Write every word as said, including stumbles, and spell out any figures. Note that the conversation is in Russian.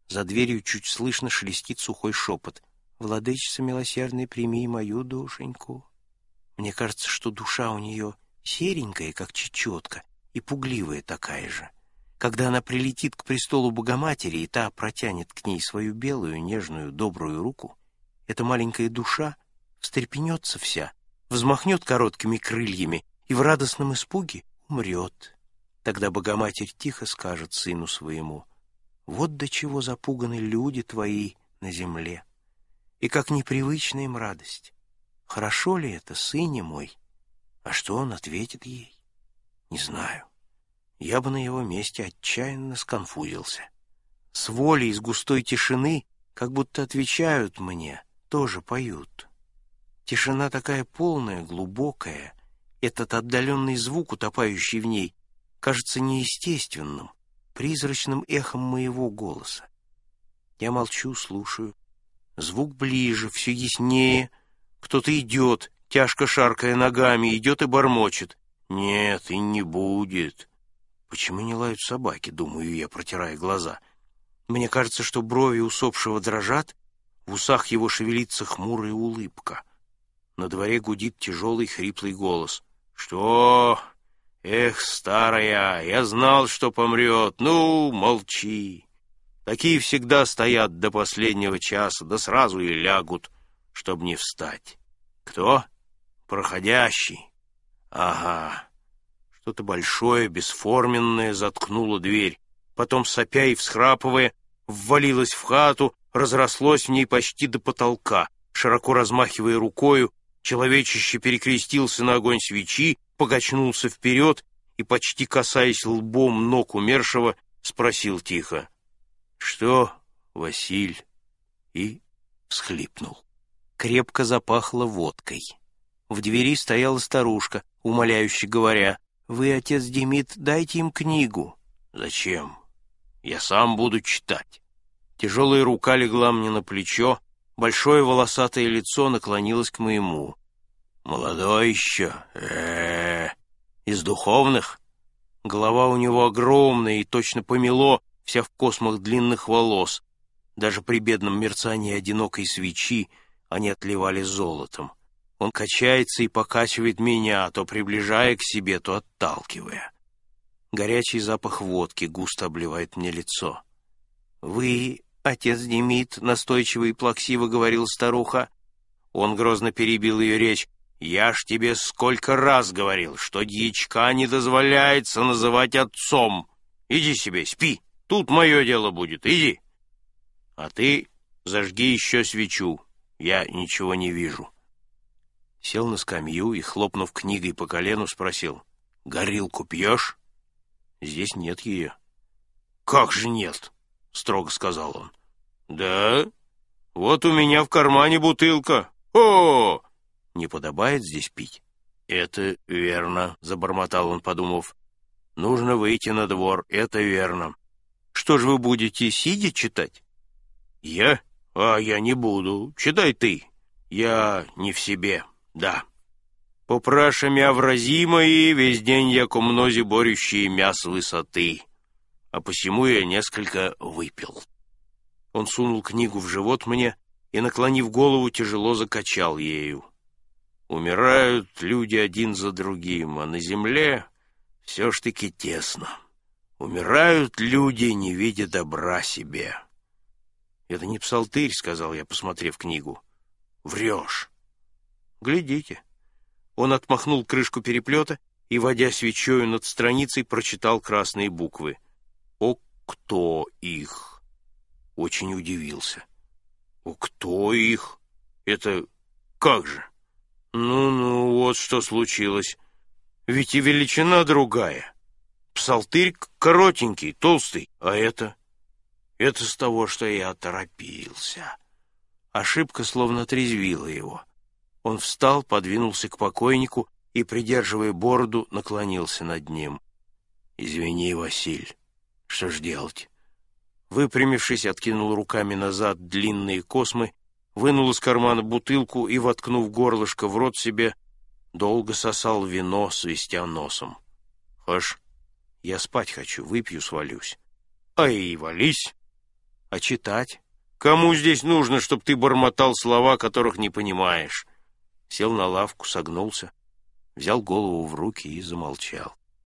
За дверью чуть слышно шелестит сухой шепот. «Владычица милосердная, прими мою душеньку». Мне кажется, что душа у нее серенькая, как чечетка, и пугливая такая же. Когда она прилетит к престолу Богоматери, и та протянет к ней свою белую, нежную, добрую руку, эта маленькая душа встрепенется вся, взмахнет короткими крыльями и в радостном испуге умрет. Тогда Богоматерь тихо скажет сыну своему: «Вот до чего запуганы люди твои на земле, и как непривычна им радость. Хорошо ли это, сыне мой?» А что он ответит ей? Не знаю. Я бы на его месте отчаянно сконфузился. С волей из густой тишины как будто отвечают мне, тоже поют. Тишина такая полная, глубокая, этот отдаленный звук, утопающий в ней, кажется неестественным, призрачным эхом моего голоса. Я молчу, слушаю. Звук ближе, все яснее. Кто-то идет, тяжко шаркая ногами, идет и бормочет. Нет, и не будет. Почему не лают собаки, думаю я, протирая глаза. Мне кажется, что брови усопшего дрожат, в усах его шевелится хмурая улыбка. На дворе гудит тяжелый хриплый голос. «Что? Эх, старая, я знал, что помрет. Ну, молчи. Такие всегда стоят до последнего часа, да сразу и лягут, чтоб не встать. Кто? Проходящий. Ага». Что-то большое, бесформенное заткнуло дверь. Потом, сопя и всхрапывая, ввалилось в хату, разрослось в ней почти до потолка. Широко размахивая рукою, человечище перекрестился на огонь свечи, покачнулся вперед и, почти касаясь лбом ног умершего, спросил тихо: «Что, Василь?» И всхлипнул. Крепко запахло водкой. В двери стояла старушка, умоляюще говоря: «Вы, отец Демид, дайте им книгу». «Зачем? Я сам буду читать». Тяжелая рука легла мне на плечо, большое волосатое лицо наклонилось к моему. «Молодой еще? Э-э-э! Из духовных?» Голова у него огромная и точно помело, вся в космах длинных волос. Даже при бедном мерцании одинокой свечи они отливали золотом. Он качается и покачивает меня, то приближая к себе, то отталкивая. Горячий запах водки густо обливает мне лицо. «Вы, отец Демид», — настойчиво и плаксиво говорил старуха. Он грозно перебил ее речь. «Я ж тебе сколько раз говорил, что дьячка не дозволяется называть отцом. Иди себе, спи, тут мое дело будет, иди. А ты зажги еще свечу, я ничего не вижу». Сел на скамью и, хлопнув книгой по колену, спросил: «Горилку пьешь?» «Здесь нет ее». «Как же нет?» — строго сказал он. «Да, вот у меня в кармане бутылка. О, не подобает здесь пить?» «Это верно», — забормотал он, подумав. «Нужно выйти на двор, это верно. Что же вы будете, сидя читать?» «Я? А я не буду. Читай ты. Я не в себе». «Да. Попраша мя врази мои, весь день яко мнози борющие мя с высоты, а посему я несколько выпил». Он сунул книгу в живот мне и, наклонив голову, тяжело закачал ею. «Умирают люди один за другим, а на земле все ж таки тесно. Умирают люди, не видя добра себе». «Это не псалтырь», — сказал я, посмотрев книгу. «Врешь». «Глядите». Он отмахнул крышку переплета и, водя свечою над страницей, прочитал красные буквы. «О, кто их?» Очень удивился. «О, кто их? Это как же?» «Ну-ну, вот что случилось. Ведь и величина другая. Псалтырь коротенький, толстый, а это...» «Это с того, что я торопился». Ошибка словно отрезвила его. Он встал, подвинулся к покойнику и, придерживая бороду, наклонился над ним. «Извини, Василь, что ж делать?» Выпрямившись, откинул руками назад длинные космы, вынул из кармана бутылку и, воткнув горлышко в рот себе, долго сосал вино, свистя носом. «Хошь, я спать хочу, выпью, свалюсь». «Ай, вались!» А читать? Кому здесь нужно, чтобы ты бормотал слова, которых не понимаешь? Сел на лавку, согнулся, взял голову в руки и замолчал.